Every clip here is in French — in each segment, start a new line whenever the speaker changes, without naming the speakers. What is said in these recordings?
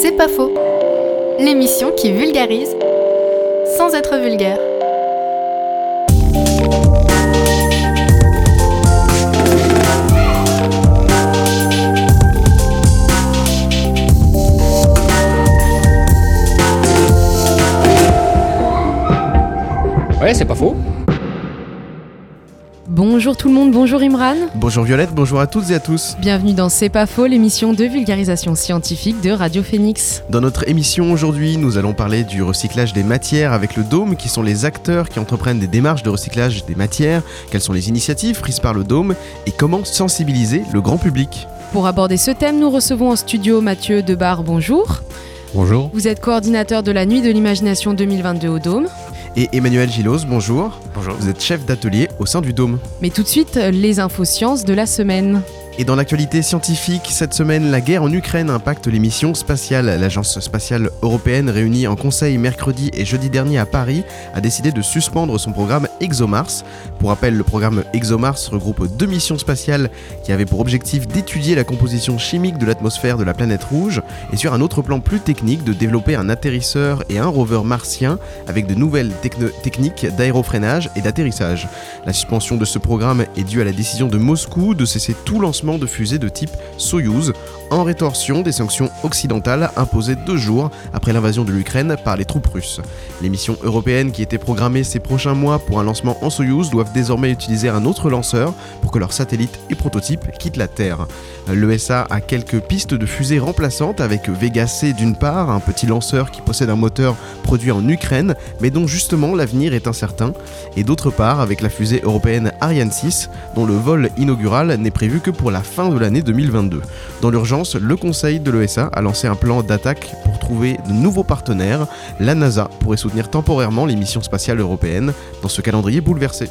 C'est pas faux. L'émission qui vulgarise sans être vulgaire.
Ouais, c'est pas faux.
Bonjour tout le monde, bonjour Imran.
Bonjour Violette, bonjour à toutes et à tous.
Bienvenue dans C'est pas faux, l'émission de vulgarisation scientifique de Radio Phoenix.
Dans notre émission aujourd'hui, nous allons parler du recyclage des matières avec le Dôme, qui sont les acteurs qui entreprennent des démarches de recyclage des matières, quelles sont les initiatives prises par le Dôme et comment sensibiliser le grand public.
Pour aborder ce thème, nous recevons en studio Mathieu Debar, bonjour.
Bonjour.
Vous êtes coordinateur de la Nuit de l'Imagination 2022 au Dôme.
Et Emmanuel Gillos, bonjour.
Bonjour.
Vous êtes chef d'atelier au sein du Dôme.
Mais tout de suite, les infos sciences de la semaine.
Et dans l'actualité scientifique, cette semaine, la guerre en Ukraine impacte les missions spatiales. L'Agence spatiale européenne, réunie en conseil mercredi et jeudi dernier à Paris, a décidé de suspendre son programme ExoMars. Pour rappel, le programme ExoMars regroupe 2 missions spatiales qui avaient pour objectif d'étudier la composition chimique de l'atmosphère de la planète rouge et sur un autre plan plus technique de développer un atterrisseur et un rover martien avec de nouvelles techniques d'aérofreinage et d'atterrissage. La suspension de ce programme est due à la décision de Moscou de cesser tout lancement de fusées de type Soyouz en rétorsion des sanctions occidentales imposées 2 jours après l'invasion de l'Ukraine par les troupes russes. Les missions européennes qui étaient programmées ces prochains mois pour un lancement en Soyouz doivent désormais utiliser un autre lanceur pour que leurs satellites et prototypes quittent la Terre. L'ESA a quelques pistes de fusées remplaçantes avec Vega C d'une part, un petit lanceur qui possède un moteur produit en Ukraine mais dont justement l'avenir est incertain, et d'autre part avec la fusée européenne Ariane 6 dont le vol inaugural n'est prévu que pour la fin de l'année 2022. Dans l'urgence, le conseil de l'ESA a lancé un plan d'attaque pour trouver de nouveaux partenaires. La NASA pourrait soutenir temporairement les missions spatiales européennes dans ce calendrier bouleversé.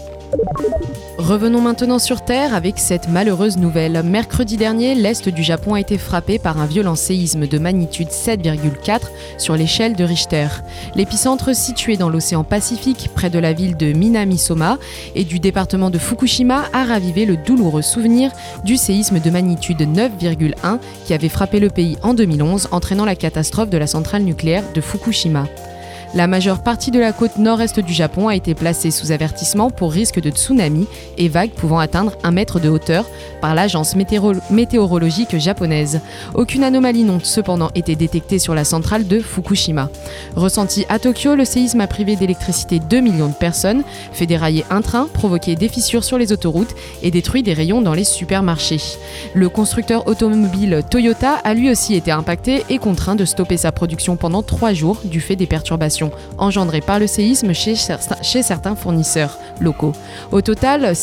Revenons maintenant sur Terre avec cette malheureuse nouvelle. Mercredi dernier, l'Est du Japon a été frappé par un violent séisme de magnitude 7,4 sur l'échelle de Richter. L'épicentre situé dans l'océan Pacifique, près de la ville de Minamisoma et du département de Fukushima, a ravivé le douloureux souvenir du séisme de magnitude 9,1 qui avait frappé le pays en 2011, entraînant la catastrophe de la centrale nucléaire de Fukushima. La majeure partie de la côte nord-est du Japon a été placée sous avertissement pour risque de tsunami et vagues pouvant atteindre 1 mètre de hauteur par l'agence météorologique japonaise. Aucune anomalie n'a cependant été détectée sur la centrale de Fukushima. Ressenti à Tokyo, le séisme a privé d'électricité 2 millions de personnes, fait dérailler un train, provoqué des fissures sur les autoroutes et détruit des rayons dans les supermarchés. Le constructeur automobile Toyota a lui aussi été impacté et contraint de stopper sa production pendant 3 jours du fait des perturbations engendrées par le séisme chez certains fournisseurs locaux. Au total,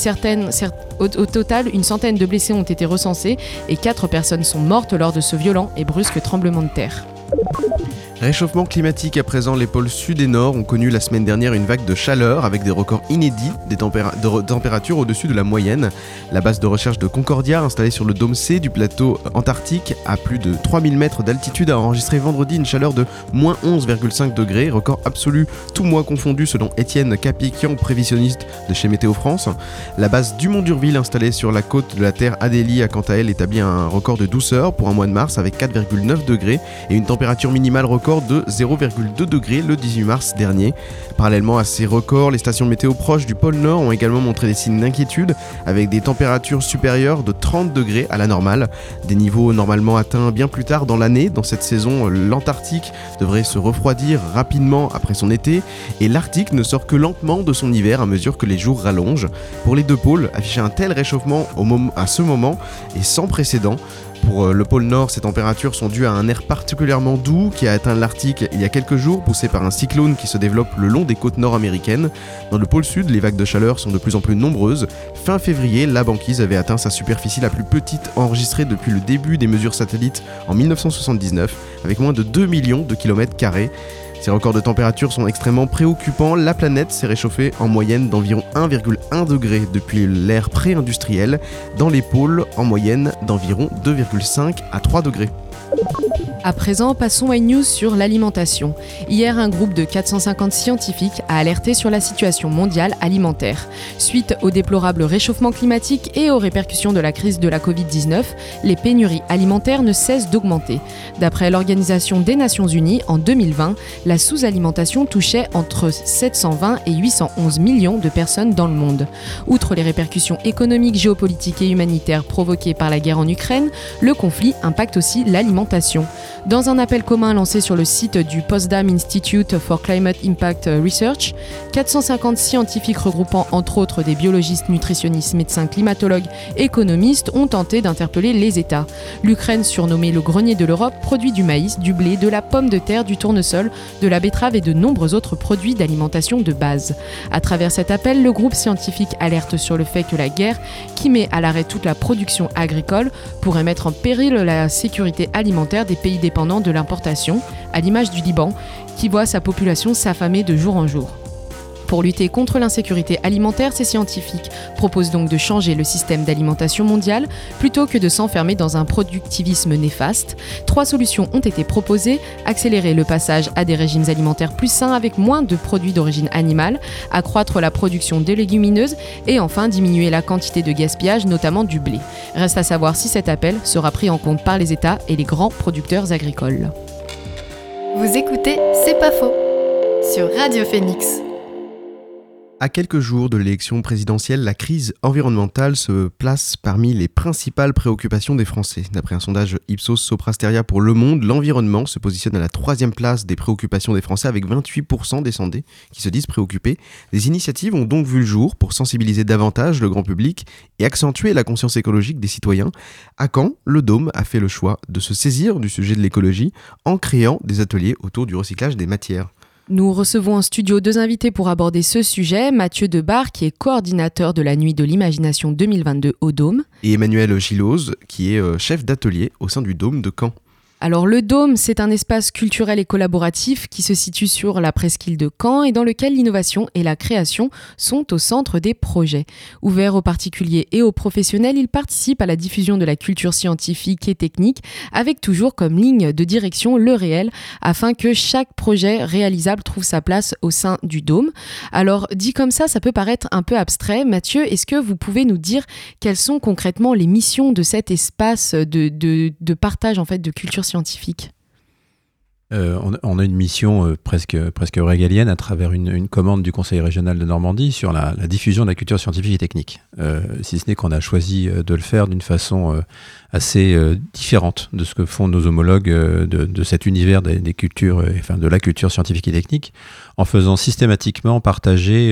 une centaine de blessés ont été recensés et 4 personnes sont mortes lors de ce violent et brusque tremblement de terre.
Réchauffement climatique à présent, les pôles sud et nord ont connu la semaine dernière une vague de chaleur avec des records inédits de températures au-dessus de la moyenne. La base de recherche de Concordia, installée sur le dôme C du plateau antarctique à plus de 3000 mètres d'altitude, a enregistré vendredi une chaleur de moins 11,5 degrés, record absolu tout mois confondu selon Étienne Capéquian, prévisionniste de chez Météo France. La base du Mont d'Urville, installée sur la côte de la Terre Adélie, a quant à elle établi un record de douceur pour un mois de mars avec 4,9 degrés et une température minimale record de 0,2 degrés le 18 mars dernier. Parallèlement à ces records, les stations météo proches du pôle Nord ont également montré des signes d'inquiétude avec des températures supérieures de 30 degrés à la normale. Des niveaux normalement atteints bien plus tard dans l'année. Dans cette saison, l'Antarctique devrait se refroidir rapidement après son été et l'Arctique ne sort que lentement de son hiver à mesure que les jours rallongent. Pour les 2 pôles, afficher un tel réchauffement à ce moment est sans précédent. Pour le pôle Nord, ces températures sont dues à un air particulièrement doux qui a atteint l'Arctique il y a quelques jours, poussé par un cyclone qui se développe le long des côtes nord-américaines. Dans le pôle Sud, les vagues de chaleur sont de plus en plus nombreuses. Fin février, la banquise avait atteint sa superficie la plus petite enregistrée depuis le début des mesures satellites en 1979, avec moins de 2 millions de kilomètres carrés. Ces records de température sont extrêmement préoccupants. La planète s'est réchauffée en moyenne d'environ 1,1 degré depuis l'ère pré-industrielle. Dans les pôles, en moyenne d'environ 2,5 à 3 degrés.
À présent, passons à une news sur l'alimentation. Hier, un groupe de 450 scientifiques a alerté sur la situation mondiale alimentaire. Suite au déplorable réchauffement climatique et aux répercussions de la crise de la Covid-19, les pénuries alimentaires ne cessent d'augmenter. D'après l'Organisation des Nations Unies, en 2020, la sous-alimentation touchait entre 720 et 811 millions de personnes dans le monde. Outre les répercussions économiques, géopolitiques et humanitaires provoquées par la guerre en Ukraine, le conflit impacte aussi l'alimentation. Dans un appel commun lancé sur le site du Potsdam Institute for Climate Impact Research, 450 scientifiques regroupant entre autres des biologistes, nutritionnistes, médecins, climatologues, économistes ont tenté d'interpeller les États. L'Ukraine, surnommée le grenier de l'Europe, produit du maïs, du blé, de la pomme de terre, du tournesol, de la betterave et de nombreux autres produits d'alimentation de base. À travers cet appel, le groupe scientifique alerte sur le fait que la guerre, qui met à l'arrêt toute la production agricole, pourrait mettre en péril la sécurité alimentaire des pays dépendants de l'importation, à l'image du Liban, qui voit sa population s'affamer de jour en jour. Pour lutter contre l'insécurité alimentaire, ces scientifiques proposent donc de changer le système d'alimentation mondiale plutôt que de s'enfermer dans un productivisme néfaste. 3 solutions ont été proposées: accélérer le passage à des régimes alimentaires plus sains avec moins de produits d'origine animale, accroître la production de légumineuses et enfin diminuer la quantité de gaspillage, notamment du blé. Reste à savoir si cet appel sera pris en compte par les États et les grands producteurs agricoles.
Vous écoutez C'est pas faux sur Radio Phoenix.
À quelques jours de l'élection présidentielle, la crise environnementale se place parmi les principales préoccupations des Français. D'après un sondage Ipsos Soprasteria pour Le Monde, l'environnement se positionne à la 3e place des préoccupations des Français avec 28% des sondés qui se disent préoccupés. Des initiatives ont donc vu le jour pour sensibiliser davantage le grand public et accentuer la conscience écologique des citoyens. À Caen, le Dôme a fait le choix de se saisir du sujet de l'écologie en créant des ateliers autour du recyclage des matières.
Nous recevons en studio 2 invités pour aborder ce sujet. Mathieu Debar, qui est coordinateur de la Nuit de l'Imagination 2022 au Dôme.
Et Emmanuel Gillose, qui est chef d'atelier au sein du Dôme de Caen.
Alors le Dôme, c'est un espace culturel et collaboratif qui se situe sur la presqu'île de Caen et dans lequel l'innovation et la création sont au centre des projets. Ouvert aux particuliers et aux professionnels, il participe à la diffusion de la culture scientifique et technique avec toujours comme ligne de direction le réel afin que chaque projet réalisable trouve sa place au sein du Dôme. Alors dit comme ça peut paraître un peu abstrait. Mathieu, est-ce que vous pouvez nous dire quelles sont concrètement les missions de cet espace de partage en fait de culture scientifique?
On a une mission presque régalienne à travers une commande du Conseil régional de Normandie sur la diffusion de la culture scientifique et technique. Si ce n'est qu'on a choisi de le faire d'une façon assez différente de ce que font nos homologues de cet univers des cultures, de la culture scientifique et technique, en faisant systématiquement partager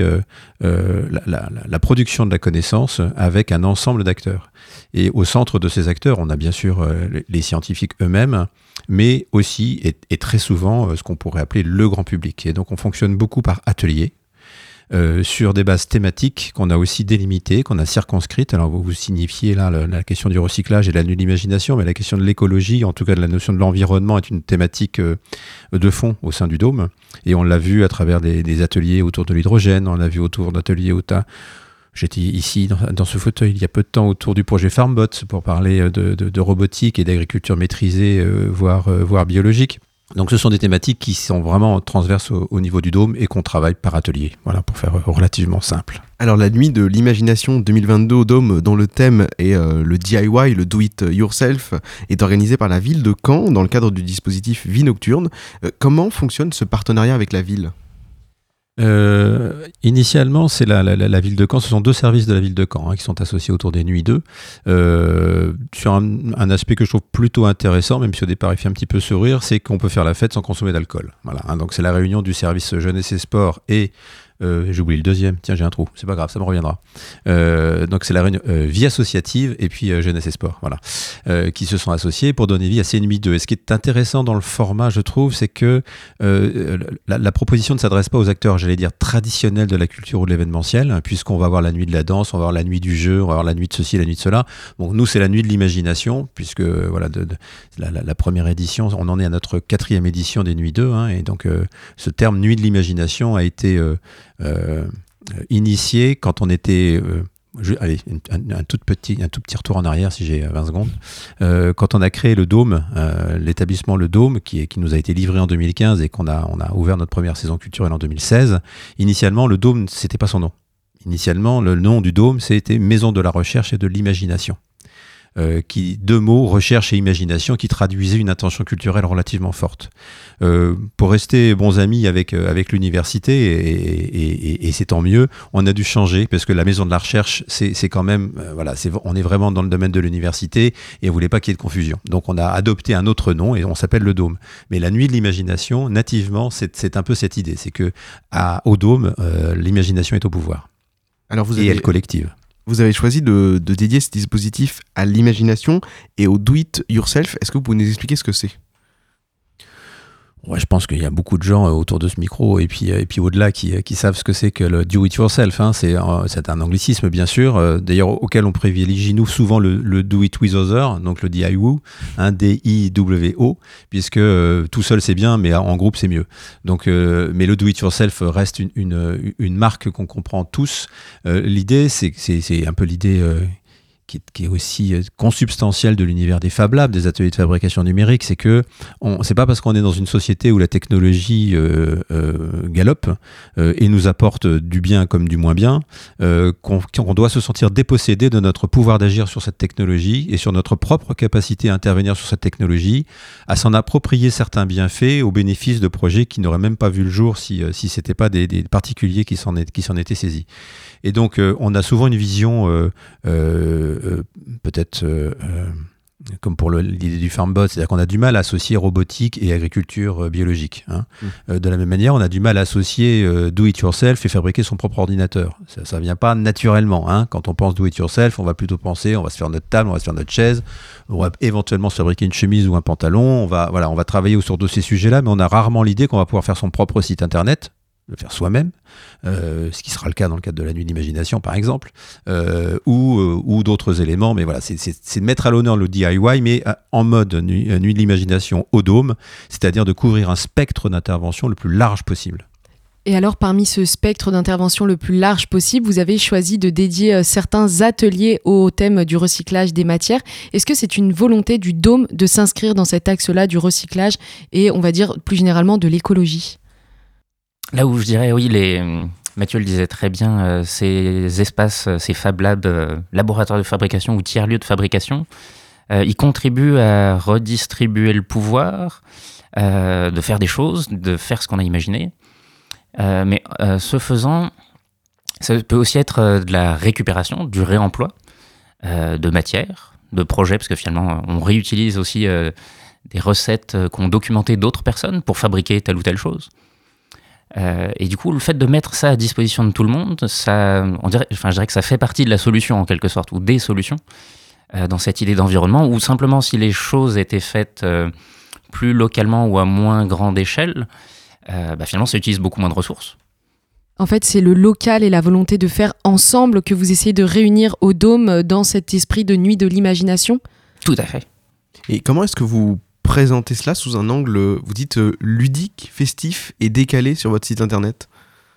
la production de la connaissance avec un ensemble d'acteurs. Et au centre de ces acteurs, on a bien sûr les scientifiques eux-mêmes, mais aussi et très souvent ce qu'on pourrait appeler le grand public. Et donc on fonctionne beaucoup par ateliers, sur des bases thématiques qu'on a aussi délimitées, qu'on a circonscrites. Alors vous signifiez là la question du recyclage et de la nuit de l'imagination, mais la question de l'écologie, en tout cas de la notion de l'environnement, est une thématique de fond au sein du Dôme. Et on l'a vu à travers des ateliers autour de l'hydrogène, on l'a vu autour d'ateliers J'étais ici dans ce fauteuil il y a peu de temps autour du projet FarmBot pour parler de robotique et d'agriculture maîtrisée, voire biologique. Donc ce sont des thématiques qui sont vraiment transverses au niveau du Dôme et qu'on travaille par atelier, voilà, pour faire relativement simple.
Alors la Nuit de l'Imagination 2022 au Dôme, dont le thème est le DIY, le Do It Yourself, est organisé par la ville de Caen dans le cadre du dispositif Vie Nocturne. Comment fonctionne ce partenariat avec la ville ?
Initialement, c'est la ville de Caen. Ce sont 2 services de la ville de Caen qui sont associés autour des Nuits 2 sur un aspect que je trouve plutôt intéressant, même si au départ il fait un petit peu sourire, c'est qu'on peut faire la fête sans consommer d'alcool. Voilà, donc c'est la réunion du service jeunesse et sport et j'ai oublié le deuxième, tiens j'ai un trou, c'est pas grave, ça me reviendra. Donc c'est la réunion vie associative et puis jeunesse et sport, voilà, qui se sont associés pour donner vie à ces Nuits 2. Et ce qui est intéressant dans le format, je trouve, c'est que la proposition ne s'adresse pas aux acteurs, j'allais dire, traditionnels de la culture ou de l'événementiel, puisqu'on va avoir la nuit de la danse, on va avoir la nuit du jeu, on va avoir la nuit de ceci, la nuit de cela. Bon, nous c'est la nuit de l'imagination, puisque voilà, la première édition, on en est à notre 4e édition des Nuits 2, et donc ce terme nuit de l'imagination a été initié quand on était Allez, un tout petit retour en arrière si j'ai 20 secondes. Quand on a créé le Dôme, l'établissement Le Dôme, qui nous a été livré en 2015 et on a ouvert notre première saison culturelle en 2016, initialement, le Dôme, c'était pas son nom. Initialement, le nom du Dôme, c'était Maison de la recherche et de l'imagination. Deux mots, recherche et imagination, qui traduisaient une intention culturelle relativement forte. Pour rester bons amis avec l'université, et c'est tant mieux, on a dû changer, parce que la maison de la recherche, c'est quand même, on est vraiment dans le domaine de l'université, et on voulait pas qu'il y ait de confusion. Donc on a adopté un autre nom, et on s'appelle le Dôme. Mais la nuit de l'imagination, nativement, c'est un peu cette idée, c'est que au Dôme, l'imagination est au pouvoir.
Alors
et elle collective.
Vous avez choisi de dédier ce dispositif à l'imagination et au do-it-yourself. Est-ce que vous pouvez nous expliquer ce que c'est ?
Ouais, je pense qu'il y a beaucoup de gens autour de ce micro et puis au-delà qui savent ce que c'est que le do-it-yourself. Hein. C'est un anglicisme, bien sûr, d'ailleurs auquel on privilégie nous souvent le do-it-with-other, donc le DIWO, D-I-W-O, puisque tout seul c'est bien, mais en groupe c'est mieux. Donc, mais le do-it-yourself reste une marque qu'on comprend tous. L'idée, c'est un peu l'idée... qui est aussi consubstantielle de l'univers des Fab Labs, des ateliers de fabrication numérique, c'est que c'est pas parce qu'on est dans une société où la technologie galope et nous apporte du bien comme du moins bien qu'on doit se sentir dépossédé de notre pouvoir d'agir sur cette technologie et sur notre propre capacité à intervenir sur cette technologie, à s'en approprier certains bienfaits au bénéfice de projets qui n'auraient même pas vu le jour si c'était pas des particuliers qui s'en étaient saisis. Et donc, on a souvent une vision, peut-être comme pour l'idée du FarmBot, c'est-à-dire qu'on a du mal à associer robotique et agriculture biologique. Hein. De la même manière, on a du mal à associer do-it-yourself et fabriquer son propre ordinateur. Ça ne vient pas naturellement. Hein. Quand on pense do-it-yourself, on va plutôt penser, on va se faire notre table, on va se faire notre chaise, on va éventuellement se fabriquer une chemise ou un pantalon, on va travailler autour de ces sujets-là, mais on a rarement l'idée qu'on va pouvoir faire son propre site internet, le faire soi-même, ce qui sera le cas dans le cadre de la nuit d'imagination par exemple, ou d'autres éléments, mais voilà, c'est de mettre à l'honneur le DIY, mais en mode nuit de l'imagination au Dôme, c'est-à-dire de couvrir un spectre d'intervention le plus large possible.
Et alors, parmi ce spectre d'intervention le plus large possible, vous avez choisi de dédier certains ateliers au thème du recyclage des matières. Est-ce que c'est une volonté du Dôme de s'inscrire dans cet axe-là du recyclage et, on va dire, plus généralement de l'écologie ?
Là où je dirais, oui, Mathieu le disait très bien, ces espaces, ces Fab Labs, laboratoires de fabrication ou tiers-lieux de fabrication, ils contribuent à redistribuer le pouvoir, de faire des choses, de faire ce qu'on a imaginé. Mais ce faisant, ça peut aussi être de la récupération, du réemploi de matières, de projets, parce que finalement, on réutilise aussi des recettes qu'ont documentées d'autres personnes pour fabriquer telle ou telle chose. Et du coup, le fait de mettre ça à disposition de tout le monde, je dirais que ça fait partie de la solution en quelque sorte, ou des solutions, dans cette idée d'environnement, ou simplement si les choses étaient faites plus localement ou à moins grande échelle, finalement ça utilise beaucoup moins de ressources.
En fait, c'est le local et la volonté de faire ensemble que vous essayez de réunir au Dôme dans cet esprit de nuit de l'imagination ?
Tout à fait.
Et comment est-ce que vous présentez cela sous un angle, vous dites, ludique, festif et décalé sur votre site internet ?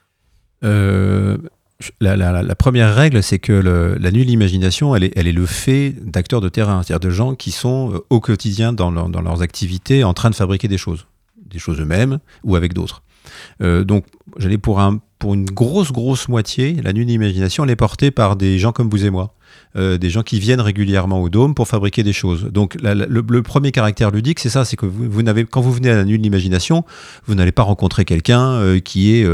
La première règle, c'est que la nuit de l'imagination, elle est le fait d'acteurs de terrain, c'est-à-dire de gens qui sont au quotidien dans leurs activités en train de fabriquer des choses eux-mêmes ou avec d'autres. Donc, j'allais pour une grosse moitié, la nuit de l'imagination, elle est portée par des gens comme vous et moi. Des gens qui viennent régulièrement au Dôme pour fabriquer des choses. Donc le premier caractère ludique, c'est ça, c'est que quand vous venez à la nuit de l'imagination, vous n'allez pas rencontrer quelqu'un qui est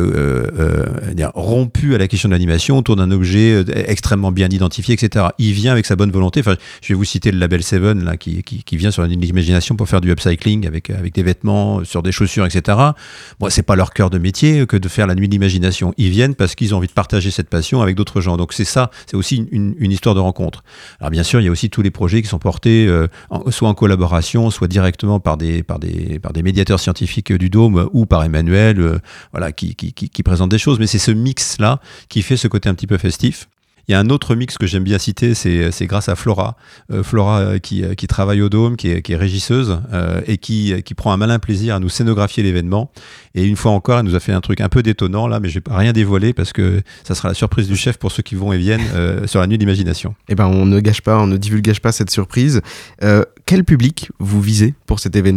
rompu à la question de l'animation autour d'un objet extrêmement bien identifié, etc. Il vient avec sa bonne volonté. Enfin, je vais vous citer le label Seven là, qui vient sur la nuit de l'imagination pour faire du upcycling avec des vêtements, sur des chaussures, etc. Bon, c'est pas leur cœur de métier que de faire la nuit de l'imagination. Ils viennent parce qu'ils ont envie de partager cette passion avec d'autres gens. Donc c'est ça, c'est aussi une histoire de rencontre. Alors bien sûr, il y a aussi tous les projets qui sont portés soit en collaboration, soit directement par des médiateurs scientifiques du Dôme ou par Emmanuel, qui présentent des choses. Mais c'est ce mix-là qui fait ce côté un petit peu festif. Il y a un autre mix que j'aime bien citer, c'est grâce à Flora. Flora qui travaille au Dôme, qui est régisseuse et qui prend un malin plaisir à nous scénographier l'événement. Et une fois encore, elle nous a fait un truc un peu détonnant là, mais je vais rien dévoiler parce que ça sera la surprise du chef pour ceux qui vont et viennent sur la nuit de l'imagination.
Eh ben, on ne divulgage pas cette surprise. Quel public vous visez pour cet événement ?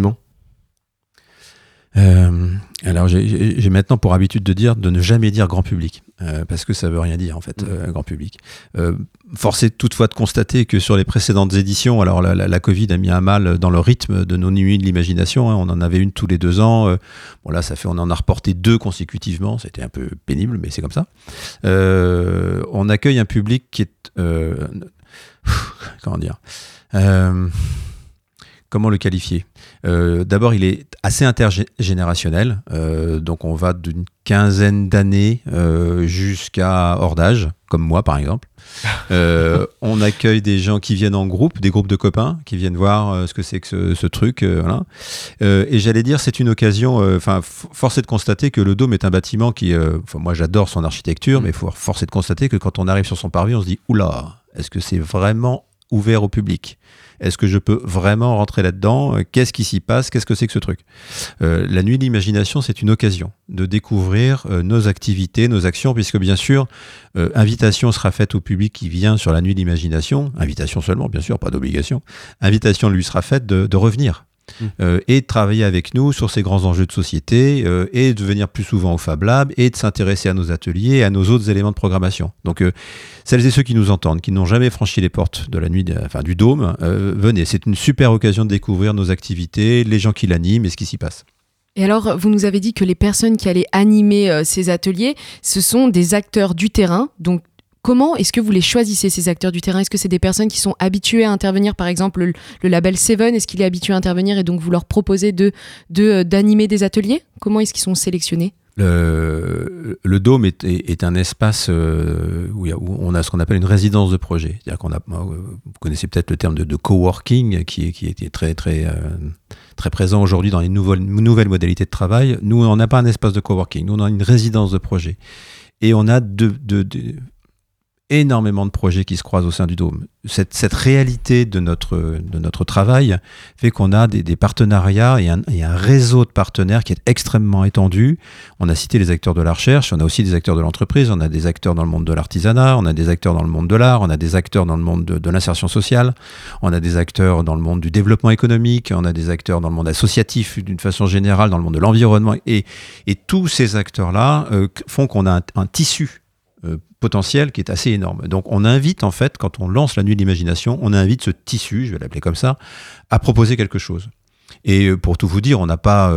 Alors j'ai maintenant pour habitude de ne jamais dire grand public parce que ça veut rien dire en fait, grand public. Force est toutefois de constater que sur les précédentes éditions, alors la Covid a mis un mal dans le rythme de nos nuits de l'imagination, hein, on en avait une tous les 2 ans, bon là on en a reporté 2 consécutivement, c'était un peu pénible mais c'est comme ça. On accueille un public qui est comment dire, comment le qualifier ? D'abord, il est assez intergénérationnel, donc on va d'une 15aine d'années jusqu'à hors d'âge, comme moi par exemple. On accueille des gens qui viennent en groupe, des groupes de copains, qui viennent voir ce que c'est que ce truc. Voilà. Et j'allais dire, c'est une occasion, force est de constater que le Dôme est un bâtiment qui, moi j'adore son architecture, mais force est de constater que quand on arrive sur son parvis, on se dit, oula, est-ce que c'est vraiment ouvert au public ? Est-ce que je peux vraiment rentrer là-dedans ? Qu'est-ce qui s'y passe ? Qu'est-ce que c'est que ce truc ? La nuit de l'imagination, c'est une occasion de découvrir nos activités, nos actions, puisque bien sûr, invitation sera faite au public qui vient sur la nuit de l'imagination, invitation seulement, bien sûr, pas d'obligation, invitation lui sera faite de revenir. Et de travailler avec nous sur ces grands enjeux de société et de venir plus souvent au Fab Lab et de s'intéresser à nos ateliers et à nos autres éléments de programmation. Donc celles et ceux qui nous entendent, qui n'ont jamais franchi les portes de la nuit, du Dôme, venez, c'est une super occasion de découvrir nos activités, les gens qui l'animent et ce qui s'y passe.
Et alors, vous nous avez dit que les personnes qui allaient animer ces ateliers, ce sont des acteurs du terrain, donc comment est-ce que vous les choisissez, ces acteurs du terrain ? Est-ce que c'est des personnes qui sont habituées à intervenir, par exemple le label Seven, est-ce qu'il est habitué à intervenir et donc vous leur proposez d'animer des ateliers ? Comment est-ce qu'ils sont sélectionnés ?
Le Dôme est un espace où on a ce qu'on appelle une résidence de projet. C'est-à-dire vous connaissez peut-être le terme de coworking qui était très, très, très présent aujourd'hui dans les nouvelles modalités de travail. Nous, on n'a pas un espace de coworking, nous on a une résidence de projet. Et on a énormément de projets qui se croisent au sein du Dôme. Cette réalité de notre travail fait qu'on a des partenariats et un réseau de partenaires qui est extrêmement étendu. On a cité les acteurs de la recherche, on a aussi des acteurs de l'entreprise, on a des acteurs dans le monde de l'artisanat, on a des acteurs dans le monde de l'art, on a des acteurs dans le monde de l'insertion sociale, on a des acteurs dans le monde du développement économique, on a des acteurs dans le monde associatif d'une façon générale, dans le monde de l'environnement. Et tous ces acteurs-là font qu'on a un tissu potentiel qui est assez énorme. Donc on invite en fait, quand on lance la nuit de l'imagination, on invite ce tissu, je vais l'appeler comme ça, à proposer quelque chose. Et pour tout vous dire, on n'a pas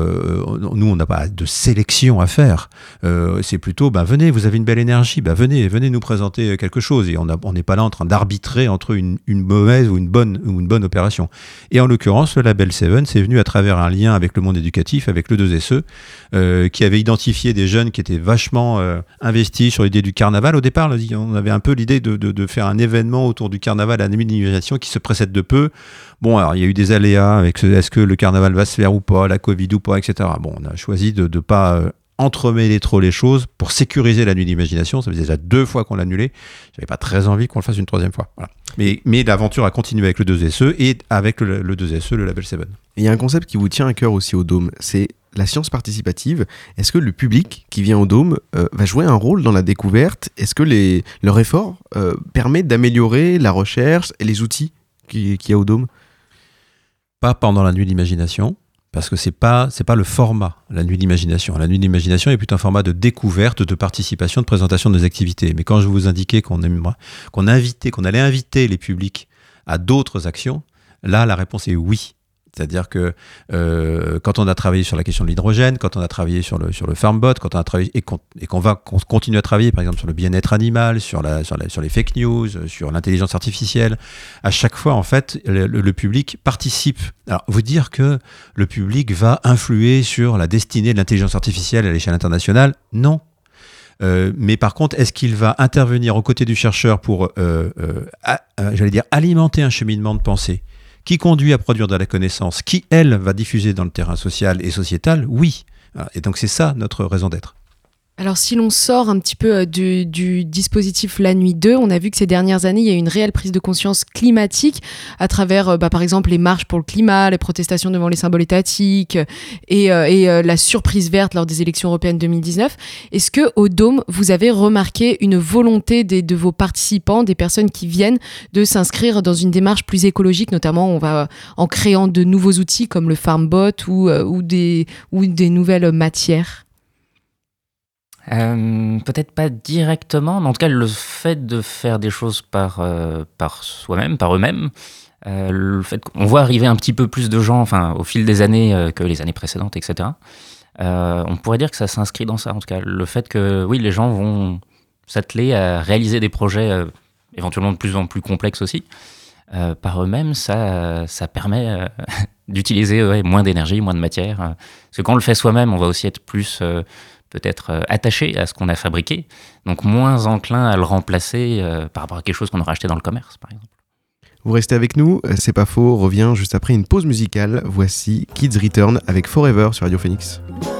de sélection à faire. C'est plutôt, venez, vous avez une belle énergie, venez nous présenter quelque chose. Et on n'est pas là en train d'arbitrer entre une mauvaise ou une bonne opération. Et en l'occurrence, le label Seven, c'est venu à travers un lien avec le monde éducatif, avec le 2SE, qui avait identifié des jeunes qui étaient vachement investis sur l'idée du carnaval. Au départ, on avait un peu l'idée de faire un événement autour du carnaval à la nuit de l'imagination qui se précède de peu. Bon, alors il y a eu des aléas avec est-ce que le carnaval va se faire ou pas, la Covid ou pas, etc. Bon, on a choisi de ne pas entremêler trop les choses pour sécuriser la nuit d'imagination. Ça faisait déjà 2 fois qu'on l'annulait. J'avais pas très envie qu'on le fasse une 3e fois. Voilà. Mais l'aventure a continué avec le 2SE et avec le 2SE, le label Seven.
Il y a un concept qui vous tient à cœur aussi au Dôme, c'est la science participative. Est-ce que le public qui vient au Dôme va jouer un rôle dans la découverte ? Est-ce que leur effort permet d'améliorer la recherche et les outils qu'il y a au Dôme ?
Pas pendant la nuit de l'imagination, parce que c'est pas le format, la nuit de l'imagination. La nuit de l'imagination est plutôt un format de découverte, de participation, de présentation de nos activités. Mais quand je vous indiquais qu'on allait inviter les publics à d'autres actions, là, la réponse est oui. C'est-à-dire que quand on a travaillé sur la question de l'hydrogène, quand on a travaillé sur le FarmBot, quand on a travaillé et qu'on va continuer à travailler, par exemple, sur le bien-être animal, sur les fake news, sur l'intelligence artificielle, à chaque fois, en fait, le public participe. Alors, vous dire que le public va influer sur la destinée de l'intelligence artificielle à l'échelle internationale, non. Mais par contre, est-ce qu'il va intervenir aux côtés du chercheur pour, alimenter un cheminement de pensée qui conduit à produire de la connaissance, qui, elle, va diffuser dans le terrain social et sociétal, oui. Et donc c'est ça notre raison d'être.
Alors si l'on sort un petit peu du dispositif La Nuit 2, on a vu que ces dernières années, il y a eu une réelle prise de conscience climatique à travers par exemple les marches pour le climat, les protestations devant les symboles étatiques et la surprise verte lors des élections européennes 2019. Est-ce que au Dôme, vous avez remarqué une volonté de vos participants, des personnes qui viennent, de s'inscrire dans une démarche plus écologique, notamment en créant de nouveaux outils comme le FarmBot ou des nouvelles matières?
Peut-être pas directement, mais en tout cas le fait de faire des choses par soi-même, par eux-mêmes, le fait qu'on voit arriver un petit peu plus de gens, enfin au fil des années que les années précédentes, etc. On pourrait dire que ça s'inscrit dans ça, en tout cas le fait que oui, les gens vont s'atteler à réaliser des projets éventuellement de plus en plus complexes aussi par eux-mêmes, ça permet d'utiliser moins d'énergie, moins de matière. Parce que quand on le fait soi-même, on va aussi être plus peut-être attaché à ce qu'on a fabriqué, donc moins enclin à le remplacer par rapport à quelque chose qu'on aura acheté dans le commerce, par exemple.
Vous restez avec nous, C'est pas faux, revient juste après une pause musicale. Voici Kids Return avec Forever sur Radio Phoenix.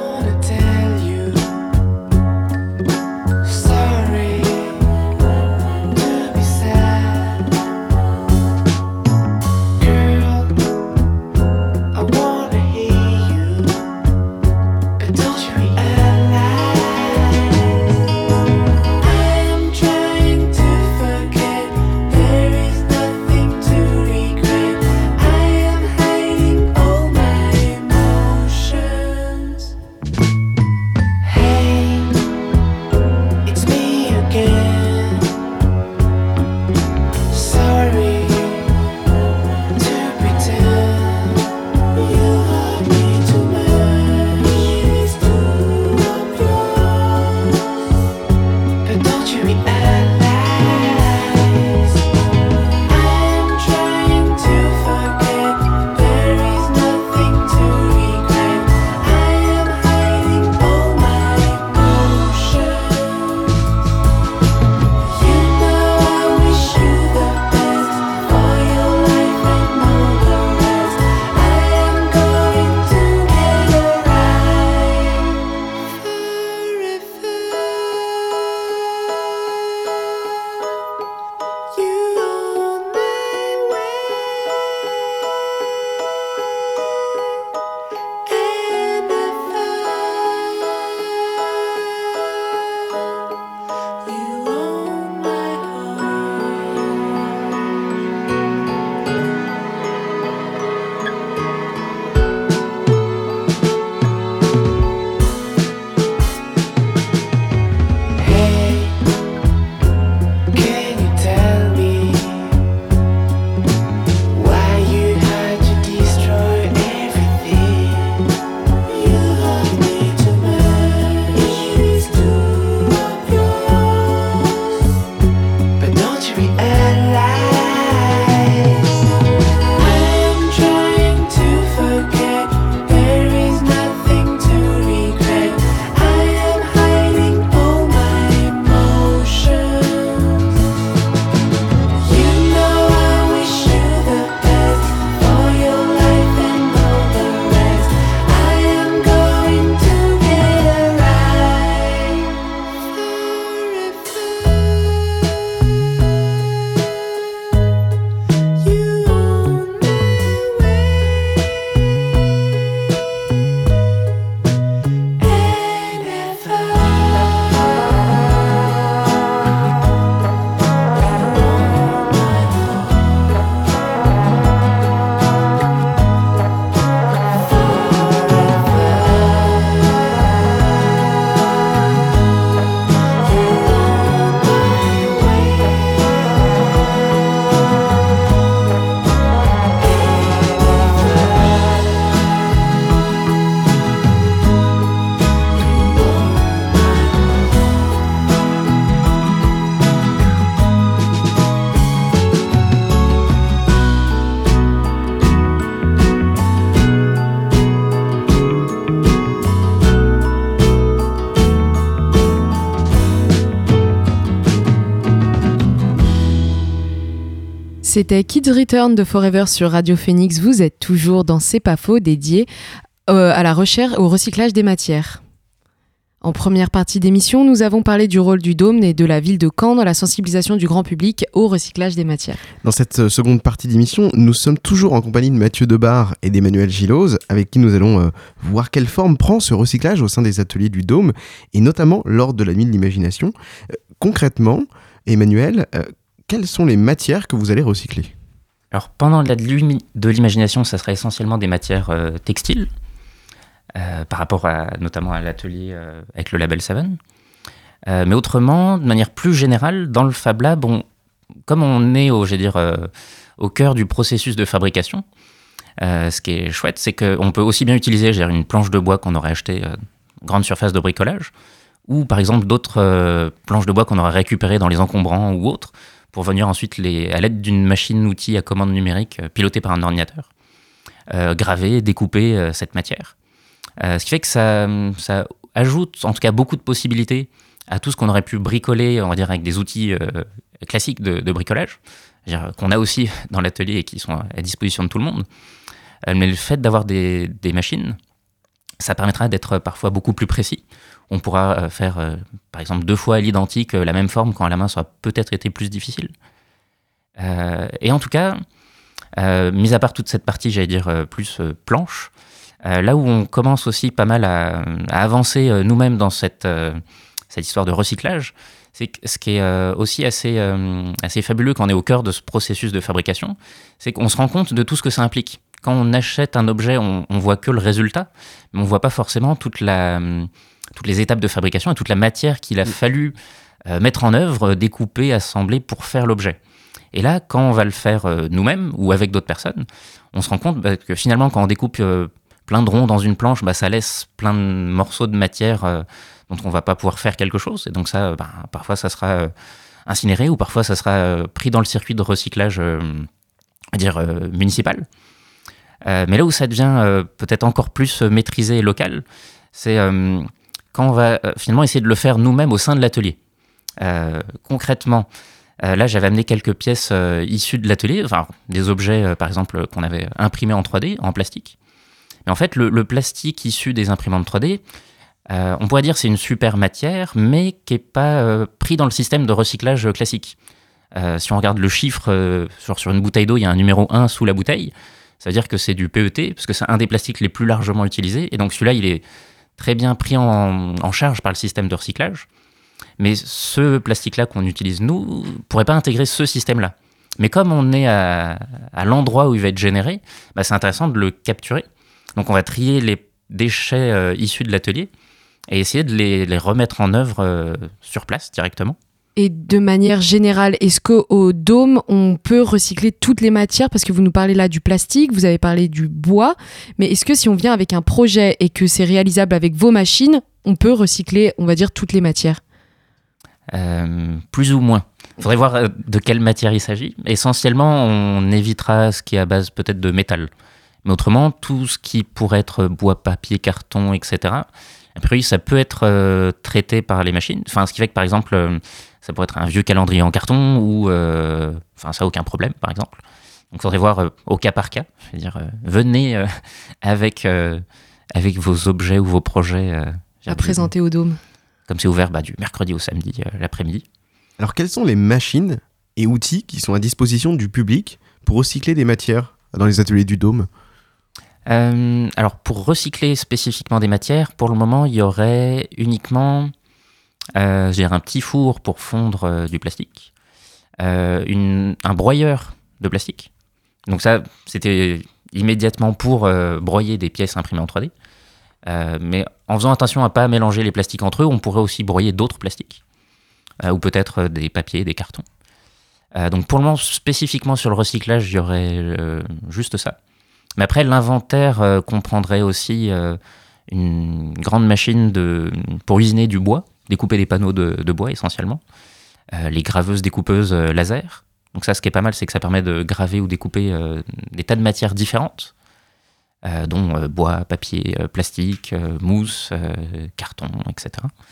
C'était Kids Return de Forever sur Radio Phoenix. Vous êtes toujours dans C'est pas faux, dédié à la recherche, au recyclage des matières. En première partie d'émission, nous avons parlé du rôle du Dôme et de la ville de Caen dans la sensibilisation du grand public au recyclage des matières.
Dans cette seconde partie d'émission, nous sommes toujours en compagnie de Mathieu Debar et d'Emmanuel Gillose, avec qui nous allons voir quelle forme prend ce recyclage au sein des ateliers du Dôme, et notamment lors de la nuit de l'imagination. Concrètement, Emmanuel, quelles sont les matières que vous allez recycler ?
Alors, pendant la nuit de l'imagination, ça sera essentiellement des matières textiles, par rapport notamment à l'atelier avec le label Seven. Mais autrement, de manière plus générale, dans le Fab Lab, comme on est au cœur du processus de fabrication, ce qui est chouette, c'est qu'on peut aussi bien utiliser une planche de bois qu'on aurait achetée grande surface de bricolage, ou par exemple d'autres planches de bois qu'on aurait récupérées dans les encombrants ou autres, pour venir ensuite, à l'aide d'une machine-outil à commande numérique pilotée par un ordinateur, graver, découper cette matière. Ce qui fait que ça ajoute en tout cas beaucoup de possibilités à tout ce qu'on aurait pu bricoler, on va dire, avec des outils classiques de bricolage, qu'on a aussi dans l'atelier et qui sont à disposition de tout le monde. Mais le fait d'avoir des machines, ça permettra d'être parfois beaucoup plus précis. On pourra faire, par exemple, 2 fois à l'identique la même forme quand à la main ça aura peut-être été plus difficile. Et en tout cas, mis à part toute cette partie, plus planche, là où on commence aussi pas mal à avancer nous-mêmes dans cette histoire de recyclage, c'est que ce qui est aussi assez fabuleux quand on est au cœur de ce processus de fabrication, c'est qu'on se rend compte de tout ce que ça implique. Quand on achète un objet, on voit que le résultat, mais on voit pas forcément toutes les étapes de fabrication et toute la matière qu'il a fallu mettre en œuvre, découper, assembler pour faire l'objet. Et là, quand on va le faire nous-mêmes ou avec d'autres personnes, on se rend compte que finalement, quand on découpe plein de ronds dans une planche, ça laisse plein de morceaux de matière dont on ne va pas pouvoir faire quelque chose. Et donc ça, parfois, ça sera incinéré ou parfois, ça sera pris dans le circuit de recyclage municipal. Mais là où ça devient peut-être encore plus maîtrisé et local, c'est quand on va finalement essayer de le faire nous-mêmes au sein de l'atelier. Concrètement, là, j'avais amené quelques pièces issues de l'atelier, des objets, par exemple, qu'on avait imprimés en 3D, en plastique. Mais en fait, le plastique issu des imprimantes 3D, on pourrait dire que c'est une super matière, mais qui n'est pas pris dans le système de recyclage classique. Si on regarde le chiffre, sur une bouteille d'eau, il y a un numéro 1 sous la bouteille, ça veut dire que c'est du PET, parce que c'est un des plastiques les plus largement utilisés, et donc celui-là, il est très bien pris en charge par le système de recyclage. Mais ce plastique-là qu'on utilise, nous, ne pourrait pas intégrer ce système-là. Mais comme on est à l'endroit où il va être généré, c'est intéressant de le capturer. Donc on va trier les déchets issus de l'atelier et essayer de les remettre en œuvre sur place directement.
Et de manière générale, est-ce qu'au Dôme, on peut recycler toutes les matières ? Parce que vous nous parlez là du plastique, vous avez parlé du bois, mais est-ce que si on vient avec un projet et que c'est réalisable avec vos machines, on peut recycler, on va dire, toutes les matières ?
Plus ou moins. Il faudrait voir de quelle matière il s'agit. Essentiellement, on évitera ce qui est à base peut-être de métal. Mais autrement, tout ce qui pourrait être bois, papier, carton, etc., a priori, ça peut être traité par les machines. Ce qui fait que, par exemple, ça pourrait être un vieux calendrier en carton ou... ça n'a aucun problème, par exemple. Donc, il faudrait voir au cas par cas. Venez avec vos objets ou vos projets.
À présenter au Dôme.
Comme c'est ouvert du mercredi au samedi l'après-midi.
Alors, quelles sont les machines et outils qui sont à disposition du public pour recycler des matières dans les ateliers du Dôme ?
Alors, pour recycler spécifiquement des matières, pour le moment, il y aurait uniquement un petit four pour fondre du plastique, un broyeur de plastique. Donc ça, c'était immédiatement pour broyer des pièces imprimées en 3D. Mais en faisant attention à ne pas mélanger les plastiques entre eux, on pourrait aussi broyer d'autres plastiques, ou peut-être des papiers, des cartons. Donc pour le moment, spécifiquement sur le recyclage, il y aurait juste ça. Mais après, l'inventaire comprendrait aussi une grande machine pour usiner du bois, découper des panneaux de bois essentiellement, les graveuses découpeuses laser. Donc ça, ce qui est pas mal, c'est que ça permet de graver ou découper des tas de matières différentes, dont bois, papier, plastique, mousse, carton, etc.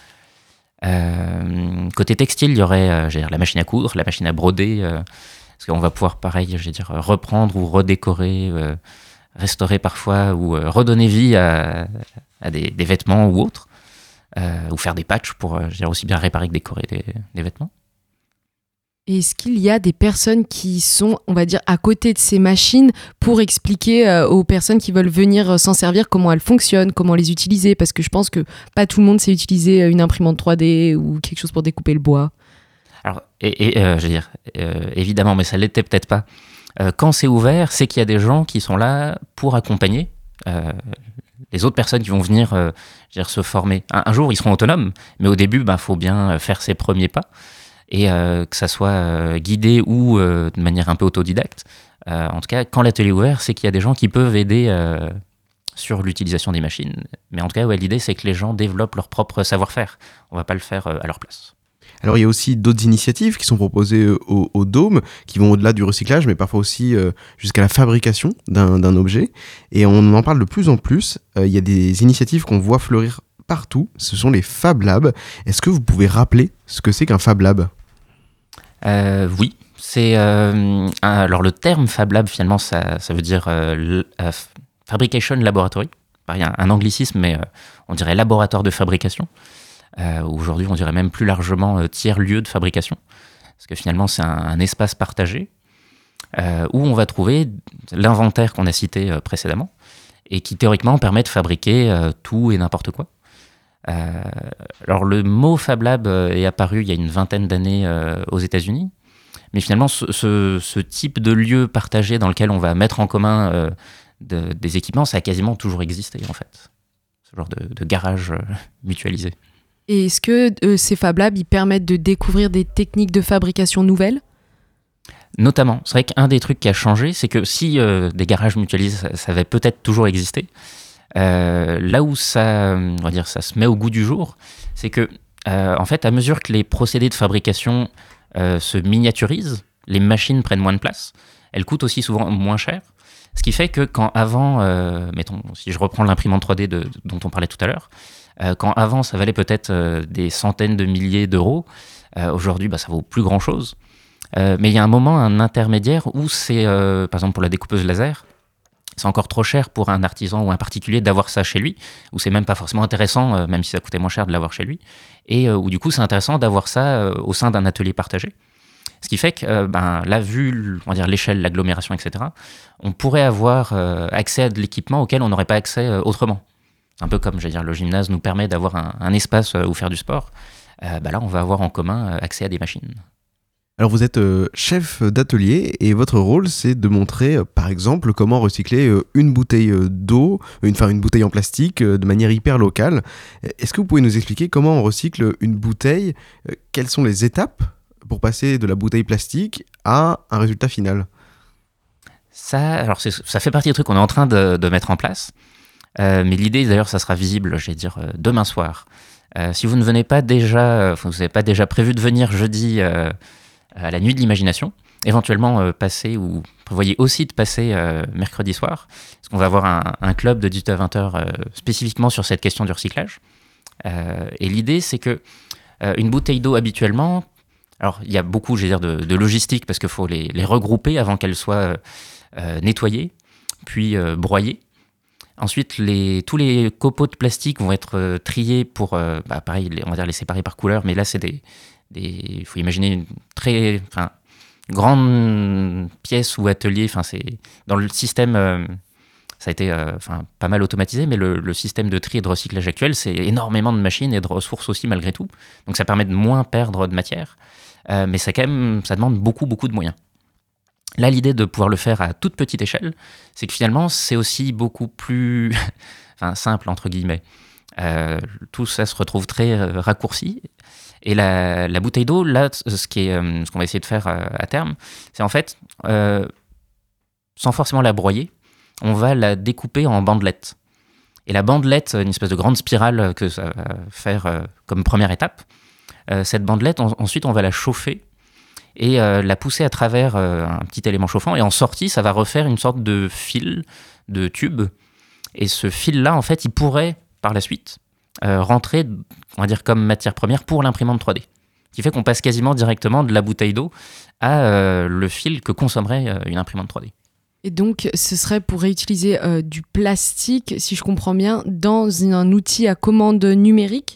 Côté textile, il y aurait la machine à coudre, la machine à broder, parce qu'on va pouvoir, pareil, reprendre ou redécorer, restaurer parfois, ou redonner vie à des vêtements ou autres. ou faire des patchs pour aussi bien réparer que décorer des vêtements.
Et est-ce qu'il y a des personnes qui sont, on va dire, à côté de ces machines pour expliquer aux personnes qui veulent venir s'en servir comment elles fonctionnent, comment les utiliser? Parce que je pense que pas tout le monde sait utiliser une imprimante 3D ou quelque chose pour découper le bois.
Alors, je veux dire, évidemment, mais ça l'était peut-être pas. Quand c'est ouvert, c'est qu'il y a des gens qui sont là pour accompagner les autres personnes qui vont venir se former. Un jour, ils seront autonomes, mais au début, faut bien faire ses premiers pas. Et que ça soit guidé ou de manière un peu autodidacte. En tout cas, quand l'atelier est ouvert, c'est qu'il y a des gens qui peuvent aider sur l'utilisation des machines. Mais en tout cas, l'idée, c'est que les gens développent leur propre savoir-faire. On ne va pas le faire à leur place.
Alors il y a aussi d'autres initiatives qui sont proposées au Dôme, qui vont au-delà du recyclage, mais parfois aussi jusqu'à la fabrication d'un objet. Et on en parle de plus en plus. Il y a des initiatives qu'on voit fleurir partout. Ce sont les Fab Labs. Est-ce que vous pouvez rappeler ce que c'est qu'un Fab Lab ?
Oui, c'est alors le terme Fab Lab finalement ça veut dire Fabrication Laboratory. Il y a un anglicisme, mais on dirait laboratoire de fabrication. Aujourd'hui, on dirait même plus largement tiers-lieu de fabrication, parce que finalement c'est un espace partagé où on va trouver l'inventaire qu'on a cité précédemment et qui théoriquement permet de fabriquer tout et n'importe quoi. Alors le mot Fab Lab est apparu il y a une vingtaine d'années aux États-Unis, mais finalement ce type de lieu partagé dans lequel on va mettre en commun des équipements, ça a quasiment toujours existé en fait, ce genre de garage mutualisé.
Et est-ce que ces Fab Labs ils permettent de découvrir des techniques de fabrication nouvelles ?
Notamment, c'est vrai qu'un des trucs qui a changé, c'est que si des garages mutualisés, ça avait peut-être toujours existé. Là où ça se met au goût du jour, c'est que en fait, à mesure que les procédés de fabrication se miniaturisent, les machines prennent moins de place, elles coûtent aussi souvent moins cher. Ce qui fait que quand avant, mettons, si je reprends l'imprimante 3D dont on parlait tout à l'heure, quand avant ça valait peut-être des centaines de milliers d'euros, aujourd'hui ça vaut plus grand-chose. Mais il y a un intermédiaire où c'est, par exemple pour la découpeuse laser, c'est encore trop cher pour un artisan ou un particulier d'avoir ça chez lui, où c'est même pas forcément intéressant, même si ça coûtait moins cher de l'avoir chez lui, et où du coup c'est intéressant d'avoir ça au sein d'un atelier partagé. Ce qui fait que, là, vu l'échelle, l'agglomération, etc., on pourrait avoir accès à de l'équipement auquel on n'aurait pas accès autrement. Un peu comme, le gymnase nous permet d'avoir un espace où faire du sport. Là, on va avoir en commun accès à des machines.
Alors vous êtes chef d'atelier et votre rôle c'est de montrer par exemple comment recycler une bouteille d'eau, une bouteille en plastique de manière hyper locale. Est-ce que vous pouvez nous expliquer comment on recycle une bouteille ? Quelles sont les étapes pour passer de la bouteille plastique à un résultat final ?
Ça fait partie des trucs qu'on est en train de mettre en place. Mais l'idée d'ailleurs ça sera visible demain soir. Si vous ne venez pas déjà, vous n'avez pas déjà prévu de venir jeudi à la nuit de l'imagination, éventuellement passer ou prévoyez aussi de passer mercredi soir, parce qu'on va avoir un club de 18 à 20h spécifiquement sur cette question du recyclage. Et l'idée c'est que une bouteille d'eau habituellement, alors il y a beaucoup de logistique parce qu'il faut les regrouper avant qu'elles soient nettoyées, puis broyées. Ensuite, tous les copeaux de plastique vont être triés pour, pareil, on va dire les séparer par couleur, mais là c'est il faut imaginer une très grande pièce ou atelier. C'est dans le système, ça a été pas mal automatisé, mais le système de tri et de recyclage actuel, c'est énormément de machines et de ressources aussi malgré tout. Donc ça permet de moins perdre de matière, mais ça demande beaucoup de moyens. Là, l'idée de pouvoir le faire à toute petite échelle, c'est que finalement, c'est aussi beaucoup plus simple entre guillemets. Tout ça se retrouve très raccourci. Et la bouteille d'eau, là, ce qu'on va essayer de faire à terme, c'est en fait, sans forcément la broyer, on va la découper en bandelettes. Et la bandelette, une espèce de grande spirale que ça va faire comme première étape, cette bandelette, ensuite, on va la chauffer et la pousser à travers un petit élément chauffant. Et en sortie, ça va refaire une sorte de fil, de tube. Et ce fil-là, en fait, il pourrait, par la suite, rentrer, on va dire, comme matière première pour l'imprimante 3D. Ce qui fait qu'on passe quasiment directement de la bouteille d'eau à le fil que consommerait une imprimante 3D.
Et donc, ce serait pour réutiliser du plastique, si je comprends bien, dans un outil à commande numérique ?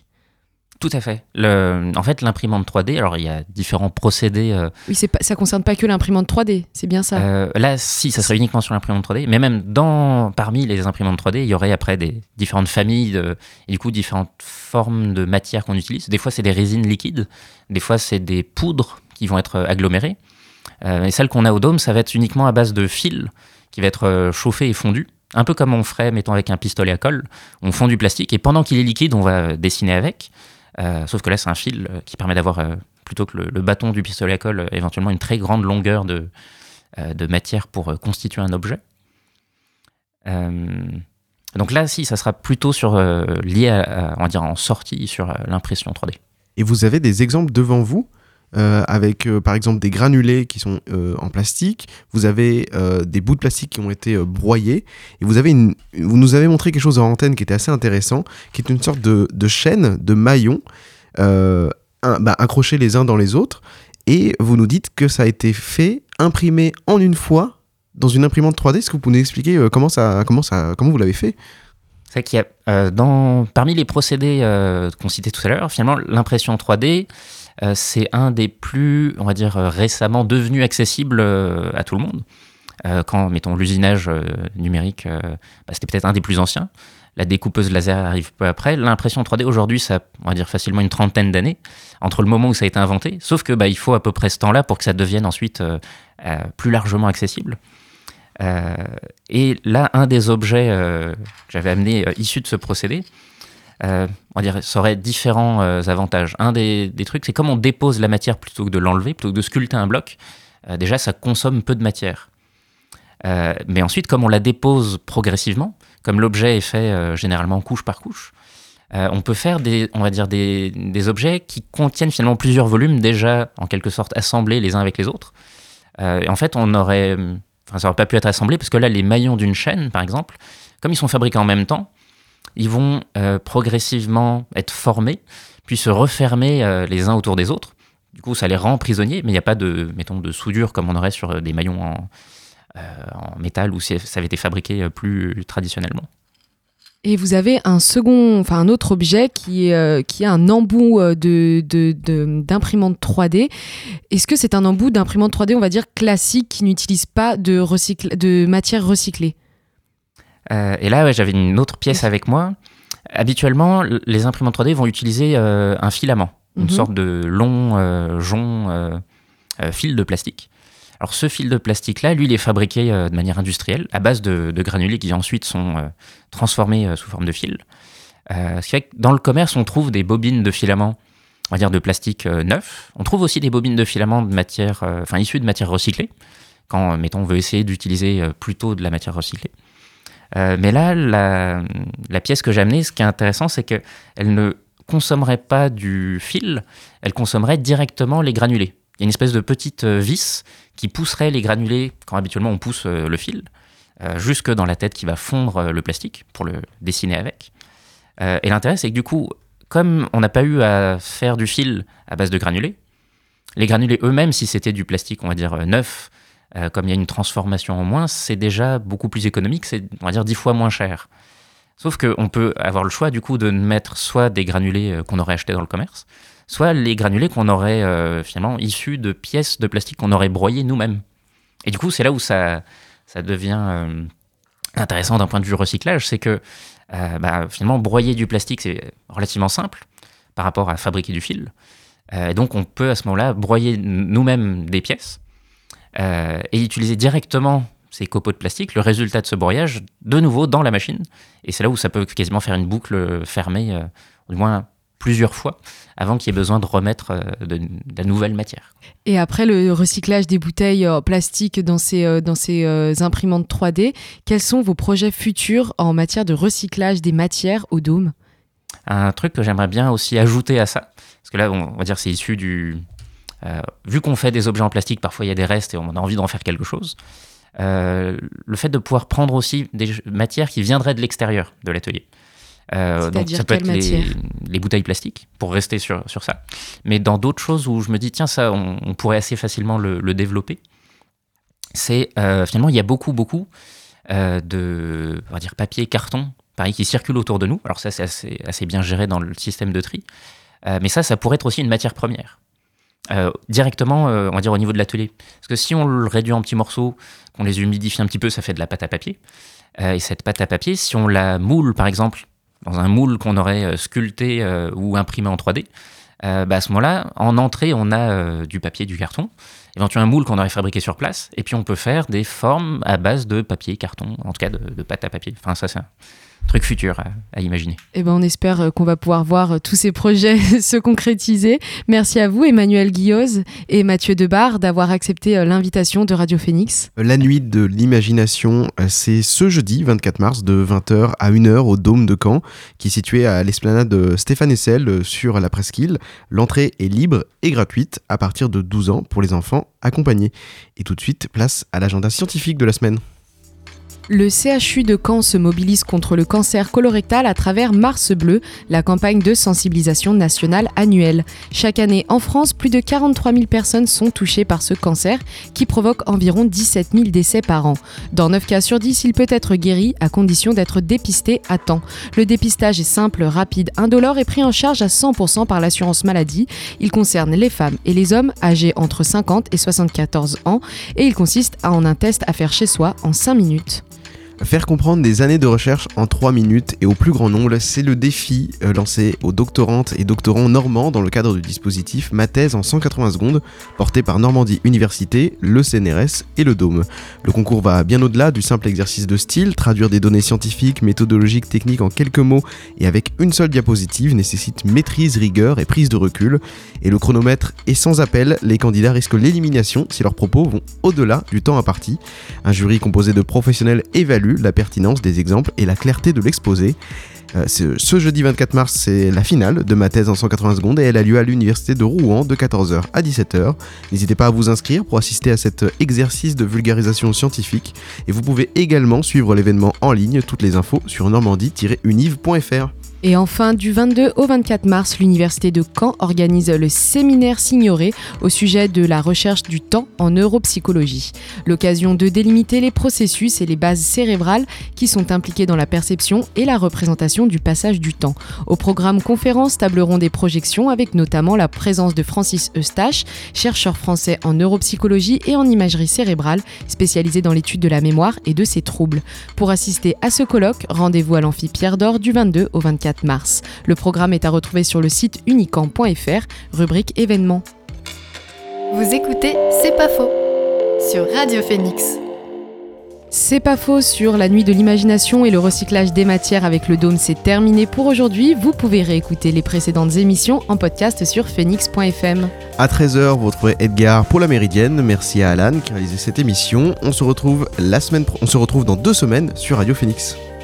Tout à fait. En fait, l'imprimante 3D, alors il y a différents procédés.
Oui, ça concerne pas que l'imprimante 3D, c'est bien ça.
Là, si, ça serait uniquement sur l'imprimante 3D, mais même parmi les imprimantes 3D, il y aurait après des différentes familles et du coup différentes formes de matières qu'on utilise. Des fois, c'est des résines liquides, des fois, c'est des poudres qui vont être agglomérées. Et celle qu'on a au Dôme, ça va être uniquement à base de fil qui va être chauffé et fondu. Un peu comme on ferait, mettons, avec un pistolet à colle. On fond du plastique et pendant qu'il est liquide, on va dessiner avec. Sauf que là, c'est un fil qui permet d'avoir, plutôt que le bâton du pistolet à colle, éventuellement une très grande longueur de matière pour constituer un objet. Donc là, si, ça sera plutôt lié on va dire, en sortie sur l'impression 3D.
Et vous avez des exemples devant vous avec par exemple des granulés qui sont en plastique, vous avez des bouts de plastique qui ont été broyés, et vous nous avez montré quelque chose en antenne qui était assez intéressant, qui est une sorte de chaîne, de maillons accrochés les uns dans les autres, et vous nous dites que ça a été fait, imprimé en une fois dans une imprimante 3D. Est-ce que vous pouvez nous expliquer comment vous l'avez fait ?
C'est vrai qu'il y a, parmi les procédés qu'on citait tout à l'heure, finalement, l'impression 3D, c'est un des plus, on va dire, récemment devenus accessibles à tout le monde. Quand, mettons, l'usinage numérique, c'était peut-être un des plus anciens. La découpeuse laser arrive peu après. L'impression 3D, aujourd'hui, ça a, on va dire, facilement une 30aine d'années, entre le moment où ça a été inventé. Sauf que il faut à peu près ce temps-là pour que ça devienne ensuite plus largement accessible. Et là, un des objets que j'avais amené issus de ce procédé, on va dire, ça aurait différents avantages. Un des trucs, c'est comme on dépose la matière plutôt que de l'enlever, plutôt que de sculpter un bloc, déjà ça consomme peu de matière. Mais ensuite, comme on la dépose progressivement, comme l'objet est fait généralement couche par couche, on peut faire des objets qui contiennent finalement plusieurs volumes déjà en quelque sorte assemblés les uns avec les autres. Et en fait, ça n'aurait pas pu être assemblé parce que là, les maillons d'une chaîne, par exemple, comme ils sont fabriqués en même temps, ils vont progressivement être formés, puis se refermer les uns autour des autres. Du coup, ça les rend prisonniers, mais il n'y a pas de soudure comme on aurait sur des maillons en métal ou si ça avait été fabriqué plus traditionnellement.
Et vous avez un autre objet qui a un embout d'imprimante 3D. Est-ce que c'est un embout d'imprimante 3D, on va dire, classique, qui n'utilise pas de matière recyclée ?
Et là, j'avais une autre pièce avec moi. Habituellement, les imprimantes 3D vont utiliser un filament, une sorte de long jonc fil de plastique. Alors ce fil de plastique-là, lui, il est fabriqué de manière industrielle, à base de granulés qui ensuite sont transformés sous forme de fil. Ce qui fait que dans le commerce, on trouve des bobines de filaments, on va dire de plastique neuf. On trouve aussi des bobines de filaments issues de matière recyclée, quand, mettons, on veut essayer d'utiliser plutôt de la matière recyclée. Mais là, la pièce que j'ai amenée, ce qui est intéressant, c'est qu'elle ne consommerait pas du fil, elle consommerait directement les granulés. Il y a une espèce de petite vis qui pousserait les granulés, quand habituellement on pousse le fil, jusque dans la tête qui va fondre le plastique pour le dessiner avec. Et l'intérêt, c'est que du coup, comme on n'a pas eu à faire du fil à base de granulés, les granulés eux-mêmes, si c'était du plastique, on va dire neuf, comme il y a une transformation en moins, c'est déjà beaucoup plus économique, c'est, on va dire, 10 fois moins cher. Sauf qu'on peut avoir le choix, du coup, de mettre soit des granulés qu'on aurait achetés dans le commerce, soit les granulés qu'on aurait finalement issus de pièces de plastique qu'on aurait broyées nous-mêmes. Et du coup, c'est là où ça devient intéressant d'un point de vue recyclage, c'est que finalement, broyer du plastique, c'est relativement simple par rapport à fabriquer du fil. Et donc, on peut à ce moment-là broyer nous-mêmes des pièces et utiliser directement ces copeaux de plastique, le résultat de ce broyage, de nouveau dans la machine. Et c'est là où ça peut quasiment faire une boucle fermée, du moins plusieurs fois, avant qu'il y ait besoin de remettre de la nouvelle matière.
Et après le recyclage des bouteilles en plastique dans ces imprimantes 3D, quels sont vos projets futurs en matière de recyclage des matières au Dôme ?
Un truc que j'aimerais bien aussi ajouter à ça, parce que là, on va dire c'est issu du... vu qu'on fait des objets en plastique, parfois il y a des restes et on a envie d'en faire quelque chose. Le fait de pouvoir prendre aussi des matières qui viendraient de l'extérieur de l'atelier. Donc ça peut être les bouteilles plastiques, pour rester sur ça. Mais dans d'autres choses où je me dis, tiens, ça, on pourrait assez facilement le développer, c'est finalement, il y a beaucoup de, on va dire, papier, carton, pareil, qui circulent autour de nous. Alors ça, c'est assez bien géré dans le système de tri. Mais ça pourrait être aussi une matière première. Directement, on va dire au niveau de l'atelier. Parce que si on le réduit en petits morceaux, qu'on les humidifie un petit peu, ça fait de la pâte à papier. Et cette pâte à papier, si on la moule, par exemple, dans un moule qu'on aurait sculpté ou imprimé en 3D, à ce moment-là, en entrée, on a du papier, du carton, éventuellement un moule qu'on aurait fabriqué sur place, et puis on peut faire des formes à base de papier, carton, en tout cas de pâte à papier. Enfin, ça, c'est un truc futur à imaginer.
Eh ben, on espère qu'on va pouvoir voir tous ces projets se concrétiser. Merci à vous, Emmanuel Guilloz et Mathieu Debar, d'avoir accepté l'invitation de Radio Phoenix.
La nuit de l'imagination, c'est ce jeudi 24 mars de 20h à 1h au Dôme de Caen, qui est situé à l'esplanade Stéphane Hessel sur la Presqu'île. L'entrée est libre et gratuite à partir de 12 ans pour les enfants accompagnés. Et tout de suite, place à l'agenda scientifique de la semaine.
Le CHU de Caen se mobilise contre le cancer colorectal à travers Mars Bleu, la campagne de sensibilisation nationale annuelle. Chaque année en France, plus de 43 000 personnes sont touchées par ce cancer qui provoque environ 17 000 décès par an. Dans 9 cas sur 10, il peut être guéri à condition d'être dépisté à temps. Le dépistage est simple, rapide, indolore et pris en charge à 100% par l'assurance maladie. Il concerne les femmes et les hommes âgés entre 50 et 74 ans et il consiste en un test à faire chez soi en 5 minutes.
Faire comprendre des années de recherche en 3 minutes et au plus grand nombre, c'est le défi lancé aux doctorantes et doctorants normands dans le cadre du dispositif Ma thèse en 180 secondes, porté par Normandie Université, le CNRS et le Dôme. Le concours va bien au-delà du simple exercice de style, traduire des données scientifiques, méthodologiques, techniques en quelques mots et avec une seule diapositive nécessite maîtrise, rigueur et prise de recul. Et le chronomètre est sans appel, les candidats risquent l'élimination si leurs propos vont au-delà du temps imparti. Un jury composé de professionnels évalue la pertinence des exemples et la clarté de l'exposé. Ce jeudi 24 mars, c'est la finale de Ma thèse en 180 secondes et elle a lieu à l'université de Rouen de 14h à 17h. N'hésitez pas à vous inscrire pour assister à cet exercice de vulgarisation scientifique et vous pouvez également suivre l'événement en ligne, toutes les infos sur normandie-univ.fr.
Et enfin, du 22 au 24 mars, l'Université de Caen organise le séminaire Signoret au sujet de la recherche du temps en neuropsychologie. L'occasion de délimiter les processus et les bases cérébrales qui sont impliquées dans la perception et la représentation du passage du temps. Au programme conférence, table ronde et projections avec notamment la présence de Francis Eustache, chercheur français en neuropsychologie et en imagerie cérébrale, spécialisé dans l'étude de la mémoire et de ses troubles. Pour assister à ce colloque, rendez-vous à l'amphi Pierre d'Or du 22 au 24 mars. Le programme est à retrouver sur le site unicamp.fr, rubrique événements.
Vous écoutez C'est pas faux sur Radio Phoenix.
C'est pas faux sur la nuit de l'imagination et le recyclage des matières avec le Dôme, c'est terminé pour aujourd'hui. Vous pouvez réécouter les précédentes émissions en podcast sur phoenix.fm.
À 13h, vous retrouverez Edgar pour la Méridienne. Merci à Alan qui a réalisé cette émission. On se retrouve dans 2 semaines sur Radio Phoenix.